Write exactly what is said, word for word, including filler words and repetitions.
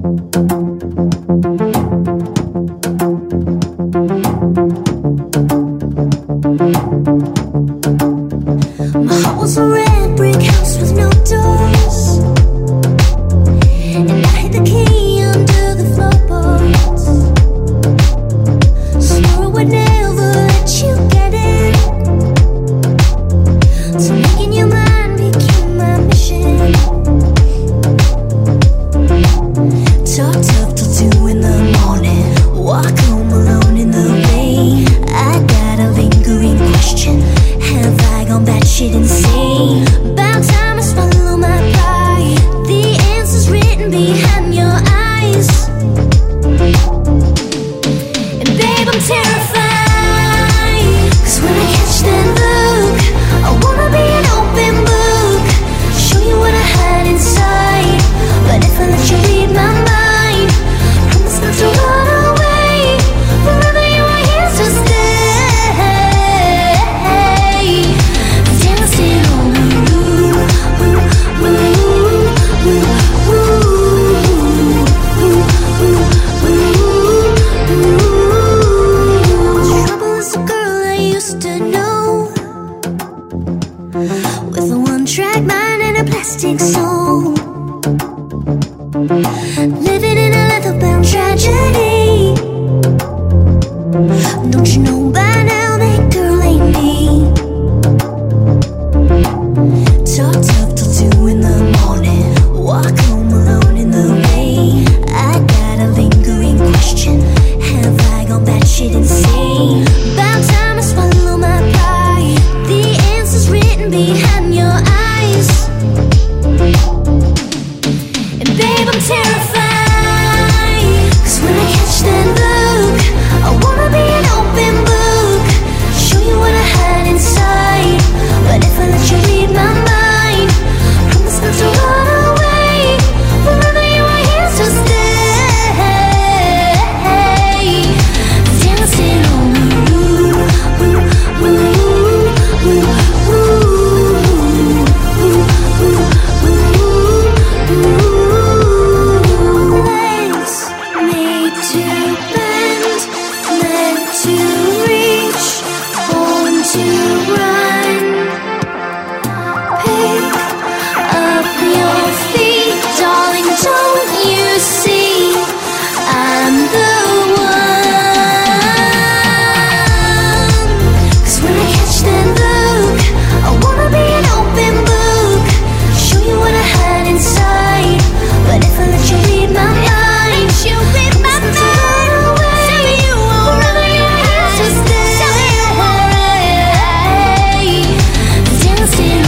My heart was a red brick house with no doors, and I hid the key under the floorboards. Swore I would never let you get in, so making your mind became my mission. Talk tough till two in the morning, walk home alone in the rain. I got a lingering question: have I gone batshit insane? About time I swallow my pride. The answer's written behind your eyes, and babe, I'm terrified, 'cause when I catch that look, I wanna be an open book, show you what I hide inside. But if I let you read my mind, promise not to run away. Forever you are here to stay. Dancing on the roof, ooh, ooh, ooh, ooh, ooh, ooh, ooh. Trouble is a girl I used to know, with a one-track mind and a plastic soul, living in a leather-bound tragedy. Don't you know by now that girl ain't me? Talk tough till two in the morning, walk home alone in the rain. I got a lingering question: have I gone batshit insane? About time I swallow my pride. The answer's written behind your eyes, and babe, I'm terrified, 'cause when I catch that look, I wanna be an open book, show you what I hide inside. But if I let you read my mind, promise not to run away. Forever you are here to stay. Dancing on the roof, ooh, ooh, ooh, ooh, ooh, ooh, ooh. Legs made to bend, meant to reach, born to run. Pick up your feet, darling, don't you see I'm the one? 'Cause when I catch that look, I wanna be an open book, show you what I hide inside. But if I let you read my mind, you read my mind, tell me you won't run, you're here to stay. Dancing